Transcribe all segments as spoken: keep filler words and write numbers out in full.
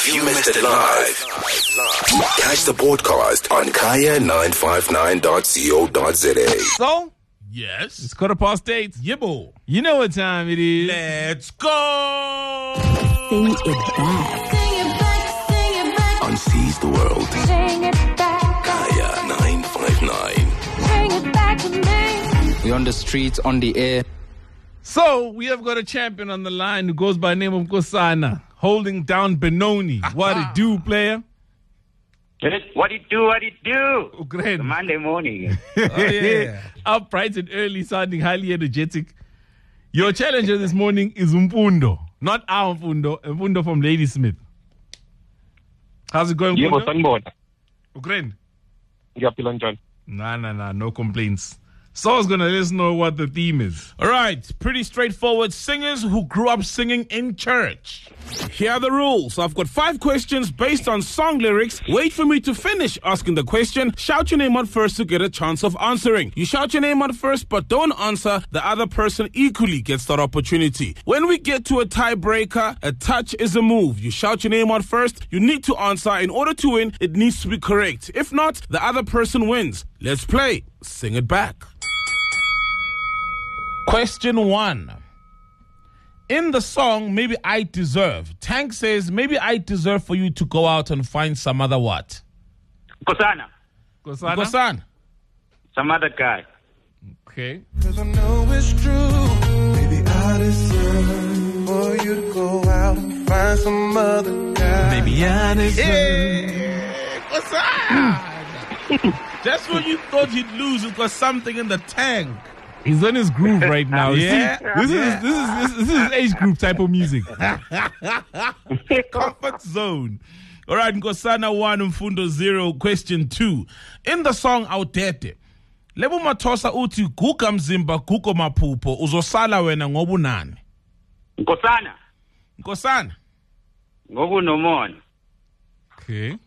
If you missed it live, catch the podcast on kaya nine five nine dot co dot za. So, Yes. it's quarter past eight. Yibble. You know what time it is. Let's go. Sing it back. Sing it back, sing it back, On Seize the World, sing it back, Kaya nine five nine. bring it back to me. We're on the streets, on the air. So, we have got a champion on the line who goes by the name of Nkosana, holding down Benoni. What it do, player? What it do, what it do? Ugren. Monday morning. Oh, yeah. Up bright and early, sounding highly energetic. Your challenger this morning is Mfundo. Not our Mfundo, Mfundo from Ladysmith. How's it going, Yebo Mfundo? sanibona. Ugren. Ngiyaphila njani? Nah, nah, nah, no complaints. Saul's going to let us know what the theme is. All right. Pretty straightforward. Singers who grew up singing in church. Here are the rules. I've got five questions based on song lyrics. Wait for me to finish asking the question. Shout your name out first to get a chance of answering. You shout your name out first, but don't answer. The other person equally gets that opportunity. When we get to a tiebreaker, a touch is a move. You shout your name out first. You need to answer. In order to win, it needs to be correct. If not, the other person wins. Let's play. Sing it back. Question one. In the song, Maybe I Deserve, Tank says, maybe I deserve for you to go out and find some other what? Kosana, Nkosana? Gosan. some other guy. Okay. Cause I know it's true. Maybe I deserve for you to go out and find some other guy. Maybe I deserve. Hey, Gosan. Just when you thought he'd lose, it got something in the tank. He's on his groove right now. Yeah. See, this is this is this, this is age group type of music. Comfort zone. All right, Nkosana one, Mfundo zero. Question two. In the song Awudede, Lebo Matosa uthi guga mzimba gugo maphupho uzosala wena ngobunani. Kosana, Nkosana. ngokunomona. Okay.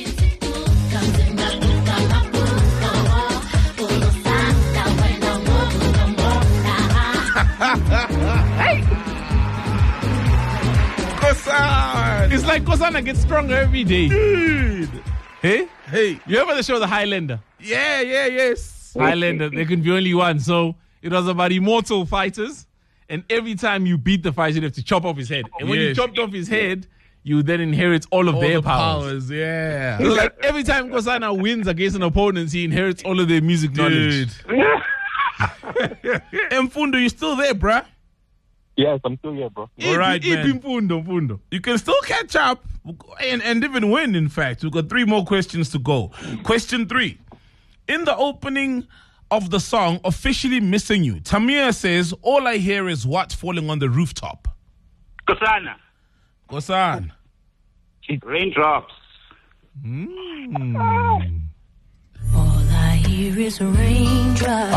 Nkosana. It's like Nkosana gets stronger every day. Dude. Hey? Hey. You remember the show The Highlander? Yeah, yeah, yes. Highlander, there can be only one. So it was about immortal fighters. And every time you beat the fighter, you have to chop off his head. And when you Yes. chopped off his head, you then inherit all of All their the powers. powers, yeah. So like every time Nkosana wins against an opponent, he inherits all of their music knowledge. Dude. Mfundo, you still there, bruh? Yes, I'm still here, bro. All right, Ipi- man. Ipi Mfundo, Mfundo. You can still catch up and, and even win, in fact. We've got three more questions to go. Question three. In the opening of the song, Officially Missing You, Tamir says, all I hear is what falling on the rooftop. Kosana, Gosan. raindrops. All I hear is raindrops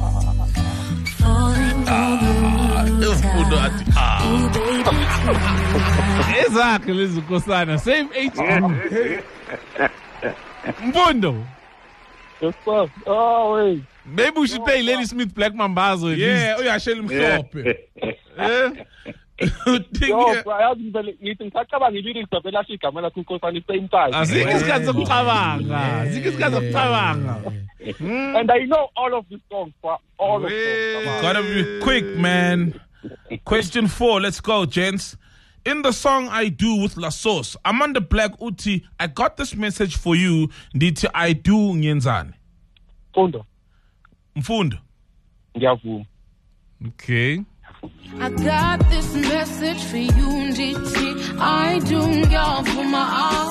falling on the Mfundo rooftop. athi, ah. Ooh, baby, tonight. Exactly, Liz Nkosana. Same age group. Mfundo. Yes, sir. Oh, wait. Maybe we should play Lady Smith Black Mambazo. at Yeah, least. oh yeah, shell mhlophe. Eh? Yo, bro, yazi vele ngithi ngisacabanga i-lyrics zavela asho igama lakho uNkosana same time. Azikho isikhathi sokucabanga. Azikho isikhathi sokucabanga. And I know all of these songs, bro. All of Wait. them. Come on. Gotta be quick, man. Question four, let's go, gents. In the song I Do with La Sauce, Amanda Black uthi, I got this message for you, ndithi I do ngenzani. Mfundo, Mfundo. ngiyavuma. Okay. I got this message for you, D T. I do y'all for my all.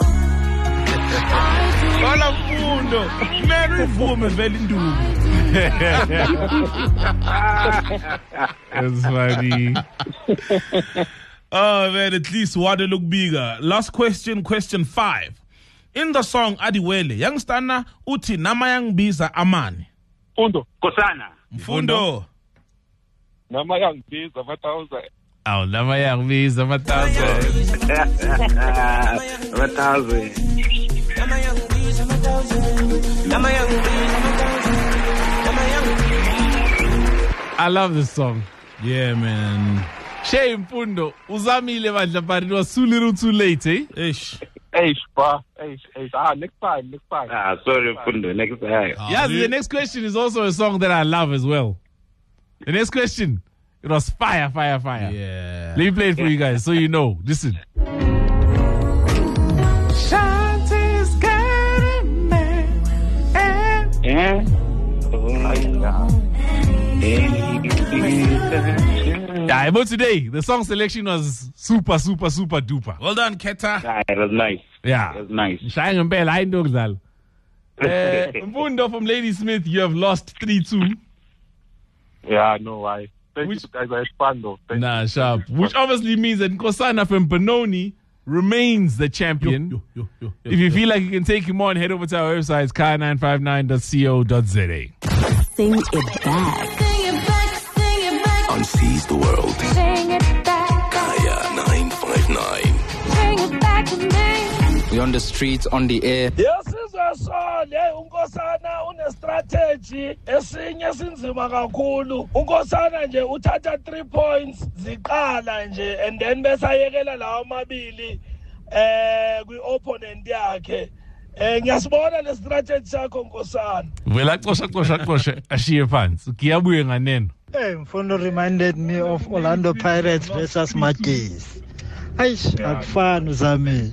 I Hola Mfundo. Mary Vume vele nduku. That's funny. Oh man, at least what they look bigger. Last question, question five. In the song Adiwele, youngstana uti nama yangibiza amani. Mfundo, Kosana, Mfundo. nama yangibiza ama-thousand. Aw, lama yangibiza ama-thousand. a thousand. I love this song. Yeah, man. Shame, Pundo. Uzamile bandla, but it was too little too late, eh? Ish. Eish, bro. Eish, eish. Ah, next time, next time. Ah, sorry, Fundo. Next time. Yes, the next question is also a song that I love as well. The next question, it was fire, fire, fire. Yeah. Let me play it for you guys so you know. Listen. Shanty's getting me. Eh? Yeah, but today, the song selection was super, super, super duper. Well done, Keta. Ah, it was nice. Yeah. It was nice. Shine and bell, I know that. Mpundo from Ladysmith, you have lost three two. Yeah, no, I. Thank Which- you guys. I expand though. Thank Nah, sharp. Which obviously means that Nkosana from Benoni remains the champion. Yo, yo, yo, yo, If you yo. feel like you can take him on, head over to our website, kaya nine five nine dot co dot za. Sing it back. Sing it back, sing it back, On Seize the World. sing it back, Kaya nine five nine. bring it back to me. We're on the streets, on the air. Yesizwe sone unkosana une strategy esinye sinzima kakhulu. Unkosana nje uthatha three points ziqala nje and then bese ayekela lawo mabili eh kwi opponent yakhe. Eh ngiyasibona le strategy yakho Nkosana. Vela xosha xosha xosha ashiye phansi. Giyabuye nganeno. Hey, Mfundo reminded me of Orlando Pirates versus Magpies. Aish, akufani uzame.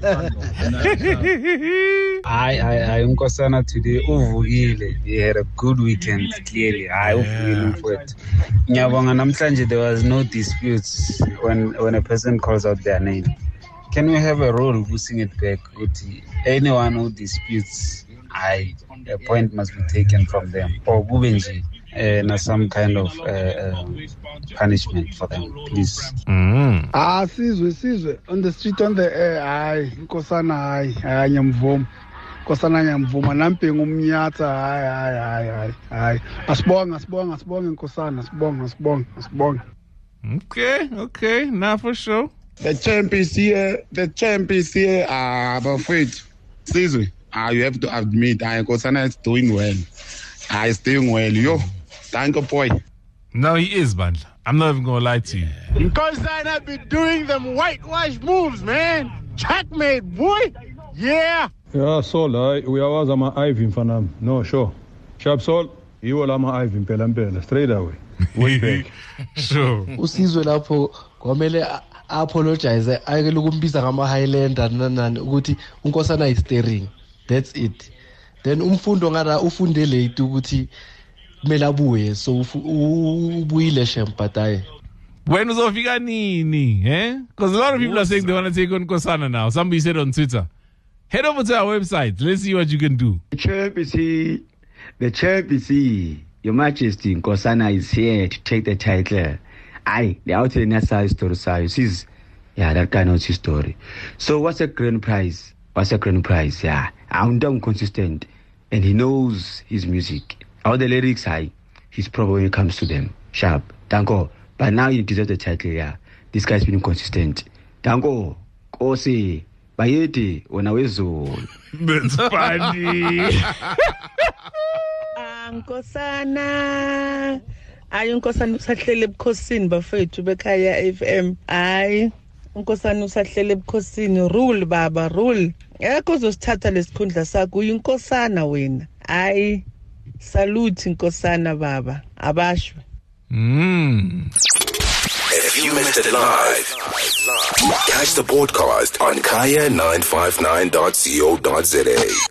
I, I, I, Nkosana today, uvukile. He had a good weekend, clearly. I uvukile mfowethu. Ngiyabonga namhlanje there was no disputes when when a person calls out their name. Can we have a rule who sing it back? Uthi, anyone who disputes, I, a point must be taken from them. Or bubenji, uh, na some kind of uh, uh, punishment for them, please. Mm. Ah, sizwe sizwe on the street on the air hayi Nkosana hayi hayi nyamvuma Nkosana nyamvuma nampi ngumnyatha hayi hayi hayi hayi hayi asibonga asibonga asibonga Nkosana asibonga asibonga asibonga. Okay, okay, now for sure. The champ is here. The champ is here. Ah, but wait, Sizwe. Ah, you have to admit, ah, Nkosana is doing well. Ah, he's doing well. Yo, thank you, boy. No, he is, man. I'm not even gonna lie to you. Nkosana be doing them whitewash moves, man. Checkmate, boy. Yeah. Yeah, Sol, hayi uyawazi ama-Ivy mfanami. No, sure. Sharp Sol, yiwo lama Ivy impela impela straight away. Way back. Sure. Usizwe lapho kwamele a- apologize ayekele ukumbiza ngama Highlander nanani ukuthi unkosana is steering. That's it. Then umfundo ngara ufunde late ukuthi kumele abuye so ufu- ubuyile shempataye. When uzofika nini, eh? Because a lot of people are saying they want to take on Nkosana now. Somebody said on Twitter. Head over to our website. Let's see what you can do. The champ is here. The champ is here. Your Majesty Nkosana is here to take the title. Aye, the outer side story size is, yeah, that guy knows his story. So what's the grand prize? What's the grand prize? Yeah, I'm down consistent, and he knows his music. All the lyrics, high, he's probably when it comes to them sharp. Danko, but now you deserve the title. Yeah, this guy's been consistent. Danko, Kosi, Bayeti, Onawezo. That's funny. Nkosana ayi unkosana usahlele ebukhosini bafethu bekhaya F M ayi unkosana usahlele ebukhosini rule baba rule yakho uzosithatha lesikhundla sakho uyinkosana wena ayi salute Nkosana baba abashwe. Mm. If you missed it live, catch the podcast on kaya nine five nine dot co dot za.